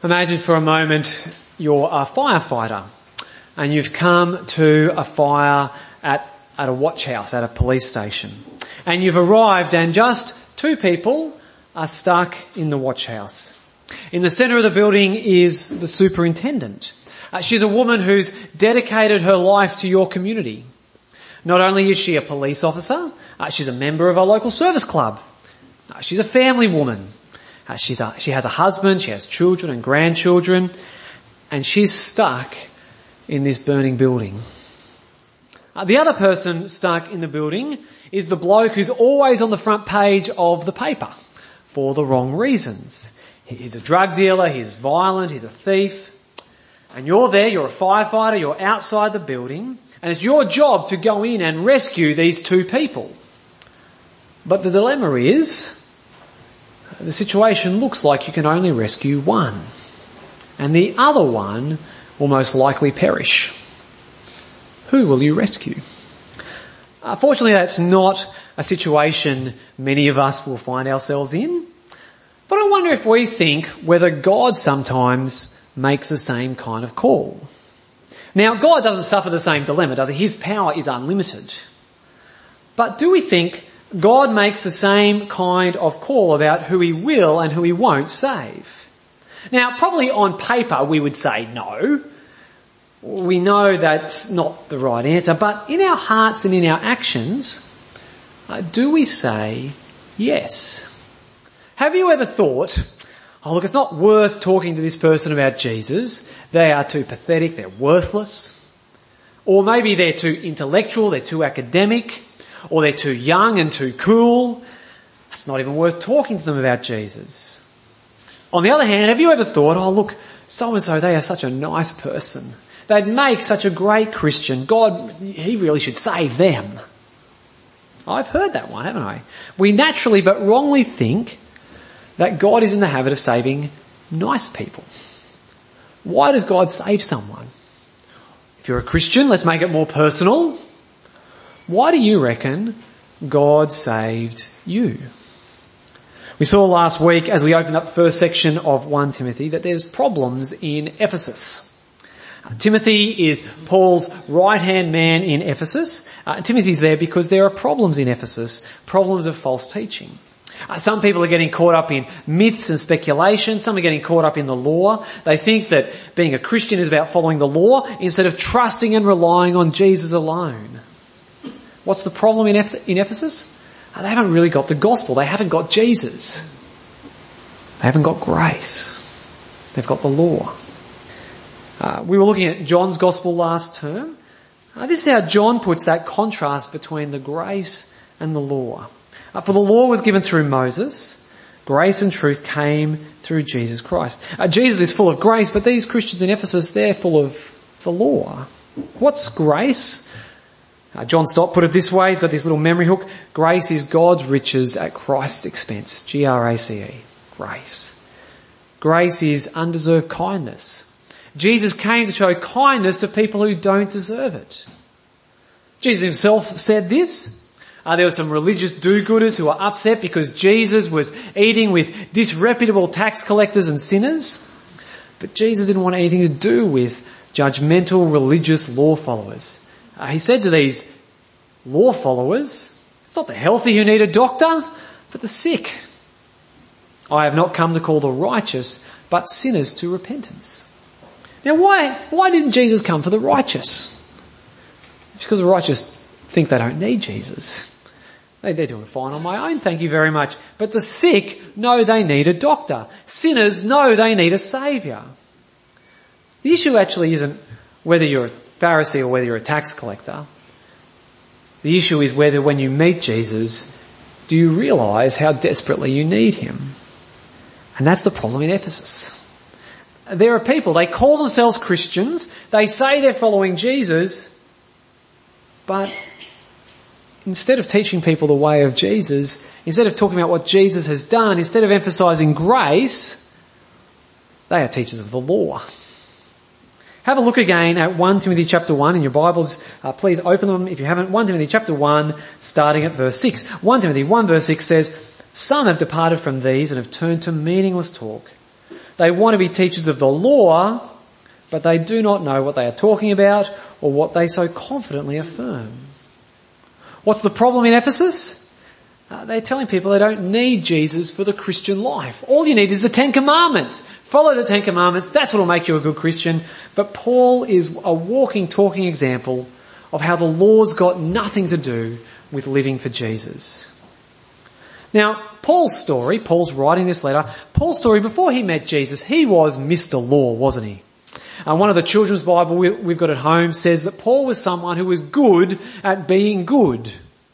Imagine for a moment you're a firefighter and you've come to a fire at a watch house, at a police station. And you've arrived and just two people are stuck in the watch house. In the centre of the building is the superintendent. She's a woman who's dedicated her life to your community. Not only is she a police officer, she's a member of a local service club. She's a family woman. She has a husband, she has children and grandchildren, and she's stuck in this burning building. The other person stuck in the building is the bloke who's always on the front page of the paper for the wrong reasons. He's a drug dealer, he's violent, he's a thief. And you're there, you're a firefighter, you're outside the building, and it's your job to go in and rescue these two people. But the dilemma is, the situation looks like you can only rescue one, and the other one will most likely perish. Who will you rescue? Fortunately, that's not a situation many of us will find ourselves in, but I wonder if we think whether God sometimes makes the same kind of call. Now, God doesn't suffer the same dilemma, does he? His power is unlimited. But do we think God makes the same kind of call about who he will and who he won't save? Now, probably on paper we would say no. We know that's not the right answer, but in our hearts and in our actions, do we say yes? Have you ever thought, oh look, it's not worth talking to this person about Jesus. They are too pathetic, they're worthless. Or maybe they're too intellectual, they're too academic. Or they're too young and too cool. It's not even worth talking to them about Jesus. On the other hand, have you ever thought, oh look, so-and-so, they are such a nice person. They'd make such a great Christian. God, he really should save them. I've heard that one, haven't I? We naturally but wrongly think that God is in the habit of saving nice people. Why does God save someone? If you're a Christian, let's make it more personal. Why do you reckon God saved you? We saw last week as we opened up the first section of 1 Timothy that there's problems in Ephesus. Timothy is Paul's right-hand man in Ephesus. Timothy's there because there are problems in Ephesus, problems of false teaching. Some people are getting caught up in myths and speculation. Some are getting caught up in the law. They think that being a Christian is about following the law instead of trusting and relying on Jesus alone. What's the problem in Ephesus? They haven't really got the gospel. They haven't got Jesus. They haven't got grace. They've got the law. We were looking at John's gospel last term. This is how John puts that contrast between the grace and the law. For the law was given through Moses. Grace and truth came through Jesus Christ. Jesus is full of grace, but these Christians in Ephesus, they're full of the law. What's grace? John Stott put it this way, he's got this little memory hook. Grace is God's riches at Christ's expense. G-R-A-C-E. Grace. Grace is undeserved kindness. Jesus came to show kindness to people who don't deserve it. Jesus himself said this. There were some religious do-gooders who were upset because Jesus was eating with disreputable tax collectors and sinners. But Jesus didn't want anything to do with judgmental religious law followers. He said to these law followers, it's not the healthy who need a doctor, but the sick. I have not come to call the righteous, but sinners to repentance. Now why didn't Jesus come for the righteous? It's because the righteous think they don't need Jesus. They're doing fine on my own, thank you very much. But the sick know they need a doctor. Sinners know they need a saviour. The issue actually isn't whether you're a Pharisee or whether you're a tax collector. The issue is whether when you meet Jesus, do you realise how desperately you need him? And that's the problem in Ephesus. There are people, they call themselves Christians, they say they're following Jesus, but instead of teaching people the way of Jesus, instead of talking about what Jesus has done, instead of emphasising grace, they are teachers of the law. Have a look again at 1 Timothy chapter 1 in your Bibles. Please open them if you haven't. 1 Timothy chapter 1, starting at verse 6. 1 Timothy 1 verse 6 says, Some have departed from these and have turned to meaningless talk, They want to be teachers of the law, but they do not know what they are talking about or what they so confidently affirm. What's the problem in Ephesus? They're telling people they don't need Jesus for the Christian life. All you need is the Ten Commandments. Follow the Ten Commandments. That's what will make you a good Christian. But Paul is a walking, talking example of how the law's got nothing to do with living for Jesus. Now, Paul's writing this letter, Paul's story before he met Jesus, he was Mr. Law, wasn't he? One of the children's Bible we've got at home says that Paul was someone who was good at being good.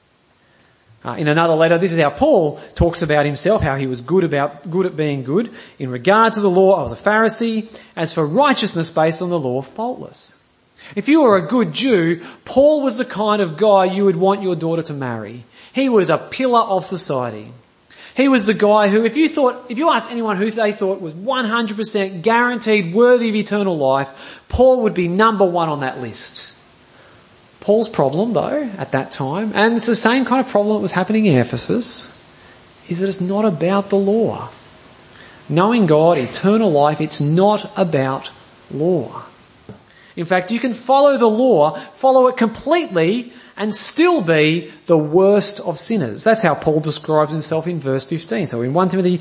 In another letter, this is how Paul talks about himself, how he was good at being good. In regard to the law, I was a Pharisee. As for righteousness based on the law, faultless. If you were a good Jew, Paul was the kind of guy you would want your daughter to marry. He was a pillar of society. He was the guy who, if you asked anyone who they thought was 100% guaranteed worthy of eternal life, Paul would be number one on that list. Paul's problem, though, at that time, and it's the same kind of problem that was happening in Ephesus, is that it's not about the law. Knowing God, eternal life, it's not about law. In fact, you can follow the law, follow it completely, and still be the worst of sinners. That's how Paul describes himself in verse 15. So in 1 Timothy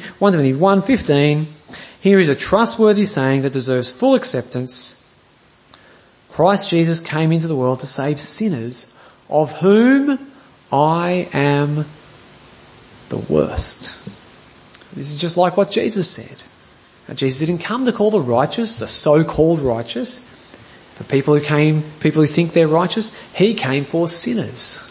1:15, here is a trustworthy saying that deserves full acceptance. Christ Jesus came into the world to save sinners, of whom I am the worst. This is just like what Jesus said. Now, Jesus didn't come to call the righteous, the so-called righteous, the people who think they're righteous. He came for sinners.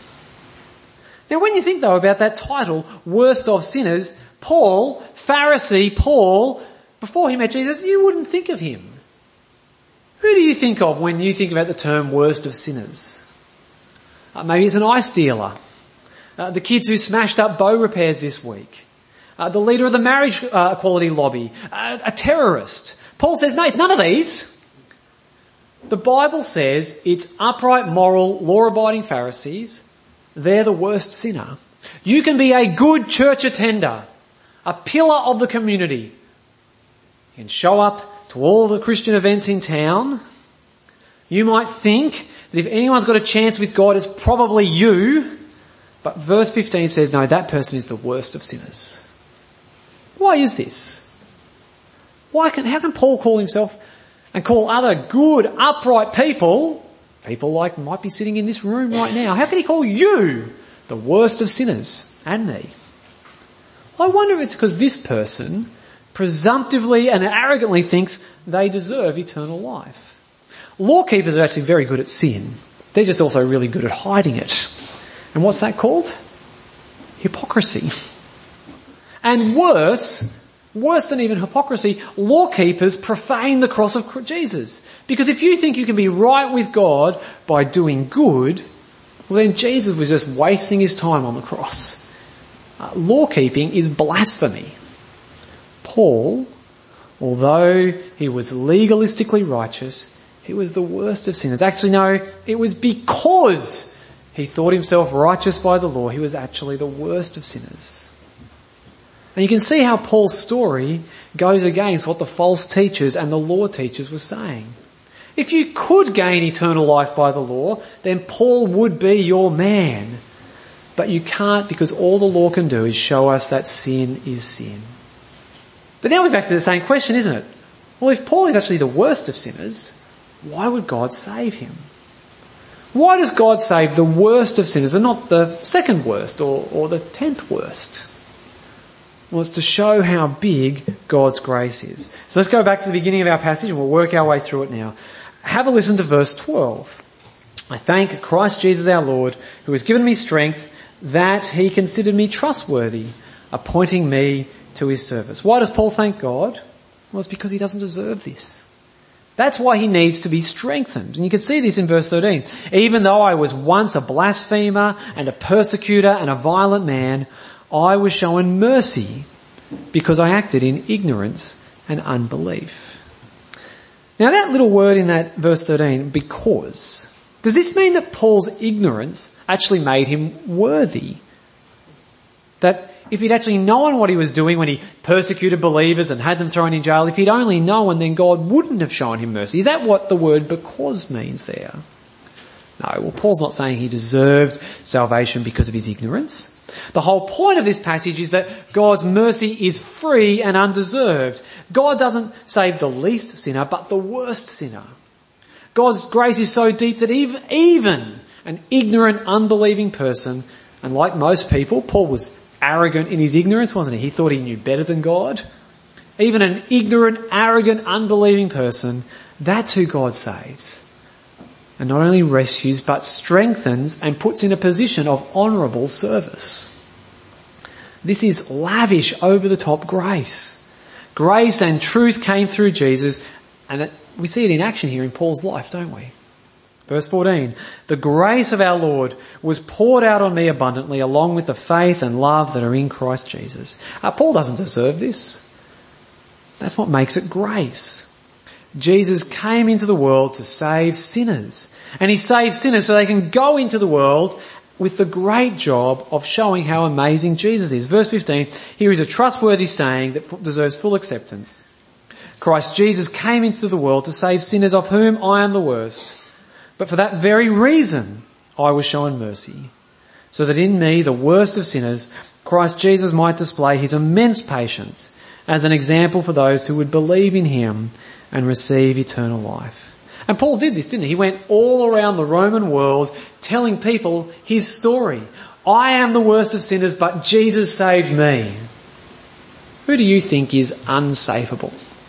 Now when you think though about that title, worst of sinners, Paul, Pharisee Paul, before he met Jesus, you wouldn't think of him. Who do you think of when you think about the term worst of sinners? Maybe it's an ice dealer. The kids who smashed up bow repairs this week. The leader of the marriage equality lobby. A terrorist. Paul says, no, it's none of these. The Bible says it's upright, moral, law-abiding Pharisees. They're the worst sinner. You can be a good church attender, a pillar of the community. You can show up to all the Christian events in town. You might think that if anyone's got a chance with God, it's probably you. But verse 15 says, no, that person is the worst of sinners. Why is this? How can Paul call himself and call other good, upright people like might be sitting in this room right now, how can he call you the worst of sinners and me? I wonder if it's because this person presumptively and arrogantly thinks they deserve eternal life. Law keepers are actually very good at sin. They're just also really good at hiding it. And what's that called? Hypocrisy. And worse than even hypocrisy, law keepers profane the cross of Jesus. Because if you think you can be right with God by doing good, well then Jesus was just wasting his time on the cross. Law keeping is blasphemy. Paul, although he was legalistically righteous, he was the worst of sinners. Actually, no, it was because he thought himself righteous by the law, he was actually the worst of sinners. And you can see how Paul's story goes against what the false teachers and the law teachers were saying. If you could gain eternal life by the law, then Paul would be your man. But you can't, because all the law can do is show us that sin is sin. But now we're back to the same question, isn't it? Well, if Paul is actually the worst of sinners, why would God save him? Why does God save the worst of sinners and not the second worst or the 10th worst? Well, it's to show how big God's grace is. So let's go back to the beginning of our passage and we'll work our way through it now. Have a listen to verse 12. I thank Christ Jesus our Lord, who has given me strength, that he considered me trustworthy, appointing me to his service. Why does Paul thank God? Well, it's because he doesn't deserve this. That's why he needs to be strengthened. And you can see this in verse 13. Even though I was once a blasphemer and a persecutor and a violent man, I was shown mercy because I acted in ignorance and unbelief. Now that little word in that verse 13, because, does this mean that Paul's ignorance actually made him worthy? That if he'd actually known what he was doing when he persecuted believers and had them thrown in jail, if he'd only known, then God wouldn't have shown him mercy. Is that what the word because means there? No, well, Paul's not saying he deserved salvation because of his ignorance. The whole point of this passage is that God's mercy is free and undeserved. God doesn't save the least sinner, but the worst sinner. God's grace is so deep that even an ignorant, unbelieving person, and like most people, Paul was arrogant in his ignorance, wasn't he? He thought he knew better than God. Even an ignorant, arrogant, unbelieving person, that's who God saves. And not only rescues, but strengthens and puts in a position of honourable service. This is lavish, over-the-top grace. Grace and truth came through Jesus, and we see it in action here in Paul's life, don't we? Verse 14, the grace of our Lord was poured out on me abundantly along with the faith and love that are in Christ Jesus. Paul doesn't deserve this. That's what makes it grace. Jesus came into the world to save sinners. And he saved sinners so they can go into the world with the great job of showing how amazing Jesus is. Verse 15, here is a trustworthy saying that deserves full acceptance. Christ Jesus came into the world to save sinners, of whom I am the worst. But for that very reason I was shown mercy, so that in me, the worst of sinners, Christ Jesus might display his immense patience as an example for those who would believe in him and receive eternal life. And Paul did this, didn't he? He went all around the Roman world telling people his story. I am the worst of sinners, but Jesus saved me. Who do you think is unsavable?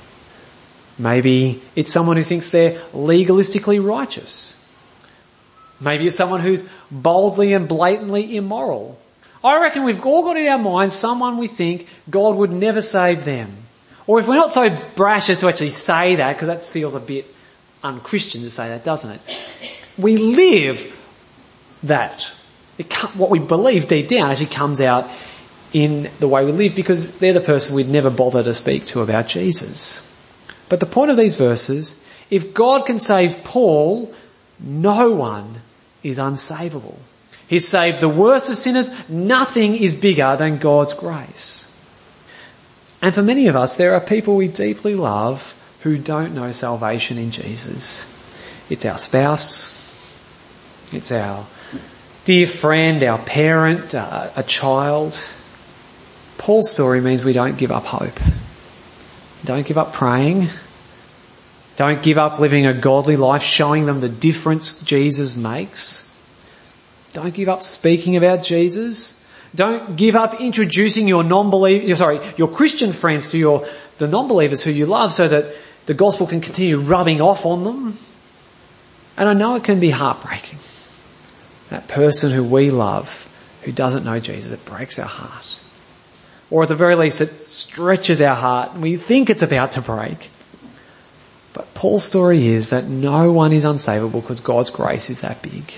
Maybe it's someone who thinks they're legalistically righteous. Maybe it's someone who's boldly and blatantly immoral. I reckon we've all got in our minds someone we think God would never save them. Or if we're not so brash as to actually say that, because that feels a bit unchristian to say that, doesn't it? We live that. What we believe deep down actually comes out in the way we live, because they're the person we'd never bother to speak to about Jesus. But the point of these verses, if God can save Paul, no one is unsavable. He's saved the worst of sinners. Nothing is bigger than God's grace. And for many of us, there are people we deeply love who don't know salvation in Jesus. It's our spouse. It's our dear friend, our parent, a child. Paul's story means we don't give up hope. Don't give up praying. Don't give up living a godly life, showing them the difference Jesus makes. Don't give up speaking about Jesus. Don't give up introducing your Christian friends to the non-believers who you love, so that the gospel can continue rubbing off on them. And I know it can be heartbreaking. That person who we love, who doesn't know Jesus, it breaks our heart. Or at the very least, it stretches our heart and we think it's about to break. But Paul's story is that no one is unsavable because God's grace is that big.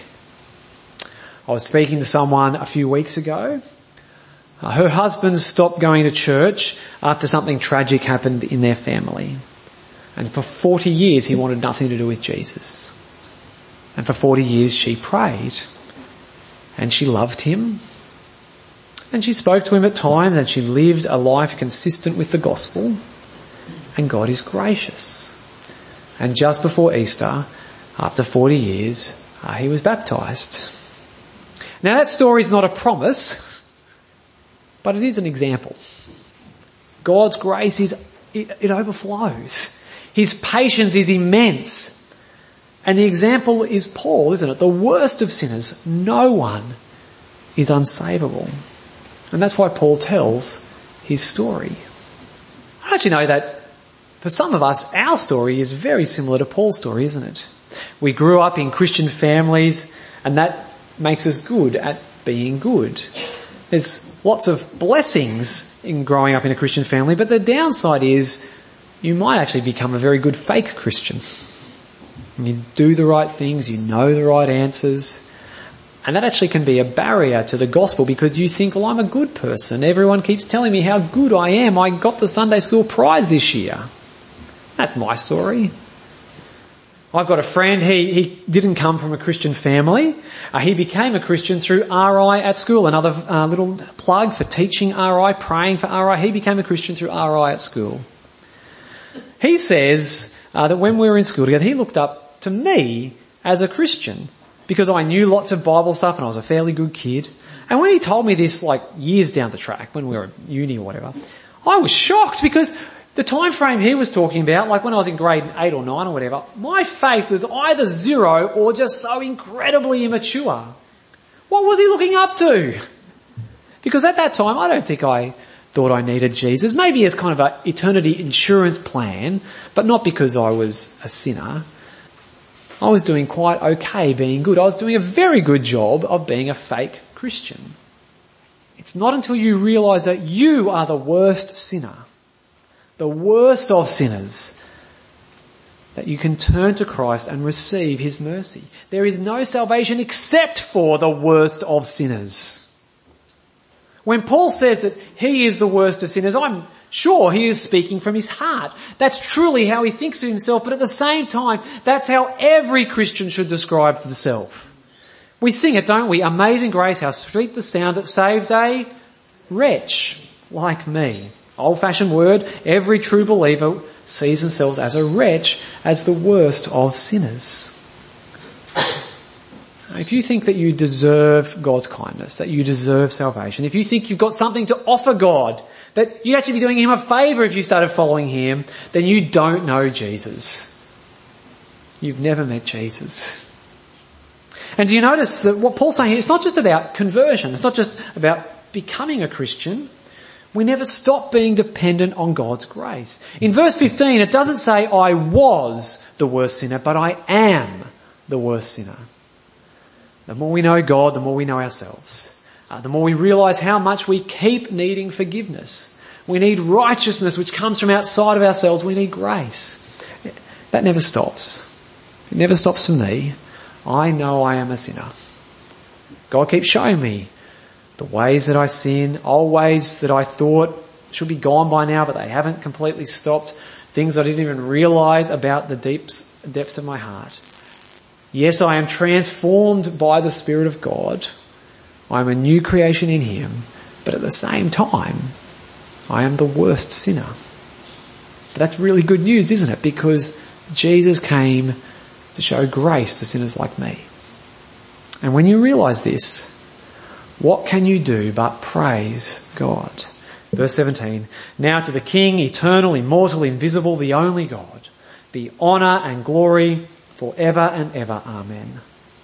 I was speaking to someone a few weeks ago. Her husband stopped going to church after something tragic happened in their family. And for 40 years he wanted nothing to do with Jesus. And for 40 years she prayed. And she loved him. And she spoke to him at times, and she lived a life consistent with the gospel. And God is gracious. And just before Easter, after 40 years, he was baptised. Now that story is not a promise, but it is an example. God's grace it overflows. His patience is immense. And the example is Paul, isn't it? The worst of sinners. No one is unsavable. And that's why Paul tells his story. I actually know that for some of us, our story is very similar to Paul's story, isn't it? We grew up in Christian families, and that makes us good at being good. There's lots of blessings in growing up in a Christian family, but the downside is you might actually become a very good fake Christian. You do the right things, you know the right answers, and that actually can be a barrier to the gospel, because you think, well, I'm a good person. Everyone keeps telling me how good I am. I got the Sunday school prize this year. That's my story. I've got a friend, he didn't come from a Christian family. He became a Christian through RI at school. Another little plug for teaching RI, praying for RI. He became a Christian through RI at school. He says that when we were in school together, he looked up to me as a Christian because I knew lots of Bible stuff and I was a fairly good kid. And when he told me this, like years down the track, when we were at uni or whatever, I was shocked because the time frame he was talking about, like when I was in grade 8 or 9 or whatever, my faith was either zero or just so incredibly immature. What was he looking up to? Because at that time, I don't think I thought I needed Jesus. Maybe as kind of an eternity insurance plan, but not because I was a sinner. I was doing quite okay being good. I was doing a very good job of being a fake Christian. It's not until you realise that you are the worst sinner, the worst of sinners, that you can turn to Christ and receive his mercy. There is no salvation except for the worst of sinners. When Paul says that he is the worst of sinners, I'm sure he is speaking from his heart. That's truly how he thinks of himself, but at the same time, that's how every Christian should describe himself. We sing it, don't we? Amazing grace, how sweet the sound that saved a wretch like me. Old-fashioned word, every true believer sees themselves as a wretch, as the worst of sinners. If you think that you deserve God's kindness, that you deserve salvation, if you think you've got something to offer God, that you'd actually be doing him a favour if you started following him, then you don't know Jesus. You've never met Jesus. And do you notice that what Paul's saying here, it's not just about conversion, it's not just about becoming a Christian. We never stop being dependent on God's grace. In verse 15, it doesn't say I was the worst sinner, but I am the worst sinner. The more we know God, the more we know ourselves. The more we realise how much we keep needing forgiveness. We need righteousness which comes from outside of ourselves. We need grace. That never stops. It never stops for me. I know I am a sinner. God keeps showing me the ways that I sin, old ways that I thought should be gone by now, but they haven't completely stopped. Things I didn't even realise about the depths of my heart. Yes, I am transformed by the Spirit of God. I am a new creation in him, but at the same time, I am the worst sinner. But that's really good news, isn't it? Because Jesus came to show grace to sinners like me. And when you realise this, what can you do but praise God? Verse 17, now to the King, eternal, immortal, invisible, the only God, be honour and glory forever and ever. Amen.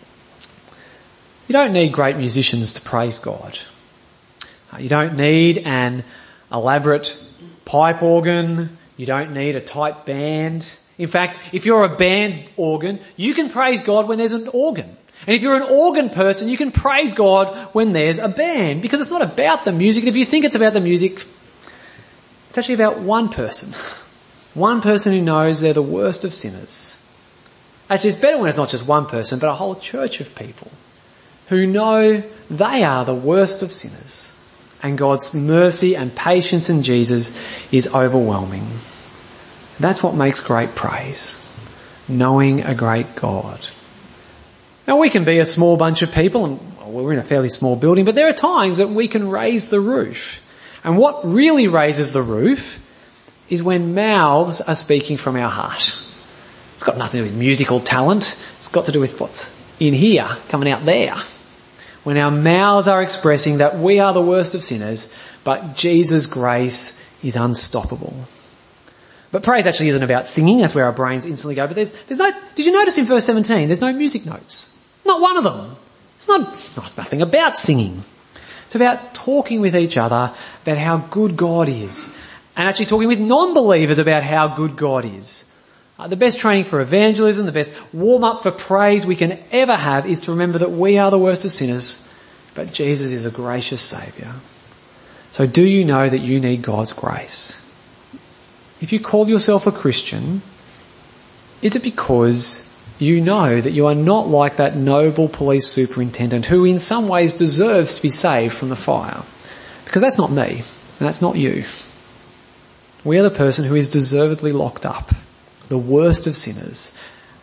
You don't need great musicians to praise God. You don't need an elaborate pipe organ. You don't need a tight band. In fact, if you're a band organ, you can praise God when there's an organ. And if you're an organ person, you can praise God when there's a band. Because it's not about the music. If you think it's about the music, it's actually about one person. One person who knows they're the worst of sinners. Actually, it's better when it's not just one person, but a whole church of people who know they are the worst of sinners. And God's mercy and patience in Jesus is overwhelming. That's what makes great praise. Knowing a great God. Now we can be a small bunch of people, and we're in a fairly small building, but there are times that we can raise the roof. And what really raises the roof is when mouths are speaking from our heart. It's got nothing to do with musical talent. It's got to do with what's in here, coming out there. When our mouths are expressing that we are the worst of sinners, but Jesus' grace is unstoppable. But praise actually isn't about singing. That's where our brains instantly go. But there's no, did you notice in verse 17, there's no music notes? Not one of them. It's not nothing about singing. It's about talking with each other about how good God is. And actually talking with non-believers about how good God is. The best training for evangelism, the best warm-up for praise we can ever have is to remember that we are the worst of sinners, but Jesus is a gracious Saviour. So do you know that you need God's grace? If you call yourself a Christian, is it because you know that you are not like that noble police superintendent who in some ways deserves to be saved from the fire? Because that's not me, and that's not you. We are the person who is deservedly locked up, the worst of sinners,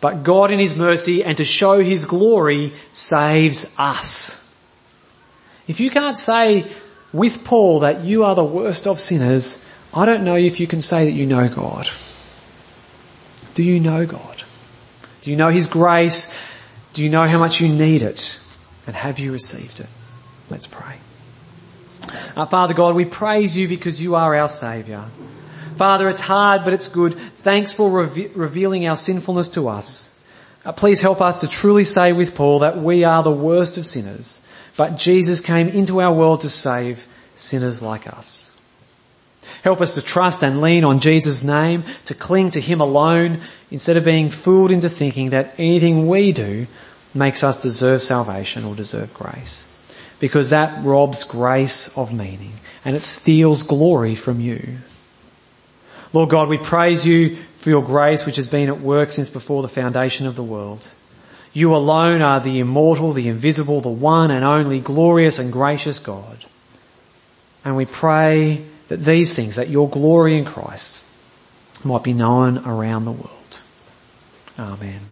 but God in his mercy and to show his glory saves us. If you can't say with Paul that you are the worst of sinners, I don't know if you can say that you know God. Do you know God? Do you know his grace? Do you know how much you need it? And have you received it? Let's pray. Father God, we praise you because you are our Saviour. Father, it's hard, but it's good. Thanks for revealing our sinfulness to us. Please help us to truly say with Paul that we are the worst of sinners, but Jesus came into our world to save sinners like us. Help us to trust and lean on Jesus' name, to cling to him alone, instead of being fooled into thinking that anything we do makes us deserve salvation or deserve grace. Because that robs grace of meaning and it steals glory from you. Lord God, we praise you for your grace which has been at work since before the foundation of the world. You alone are the immortal, the invisible, the one and only glorious and gracious God. And we pray that these things, that your glory in Christ might be known around the world. Amen.